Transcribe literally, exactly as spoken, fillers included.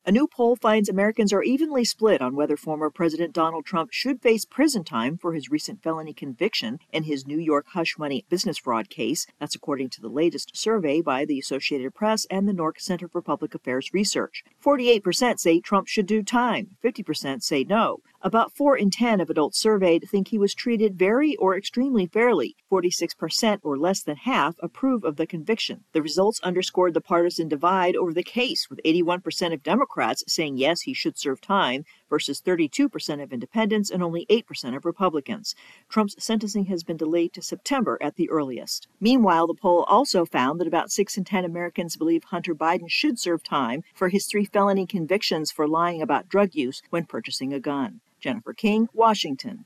A new poll finds Americans are evenly split on whether former President Donald Trump should face prison time for his recent felony conviction in his New York hush money business fraud case. That's according to the latest survey by the Associated Press and the Nork Center for Public Affairs Research. forty-eight percent say Trump should do time. fifty percent say no. About four in ten of adults surveyed think he was treated very or extremely fairly. forty-six percent, or less than half, approve of the conviction. The results underscored the partisan divide over the case, with eighty-one percent of Democrats saying yes, he should serve time, versus thirty-two percent of independents and only eight percent of Republicans. Trump's sentencing has been delayed to September at the earliest. Meanwhile, the poll also found that about six in ten Americans believe Hunter Biden should serve time for his three felony convictions for lying about drug use when purchasing a gun. Jennifer King, Washington.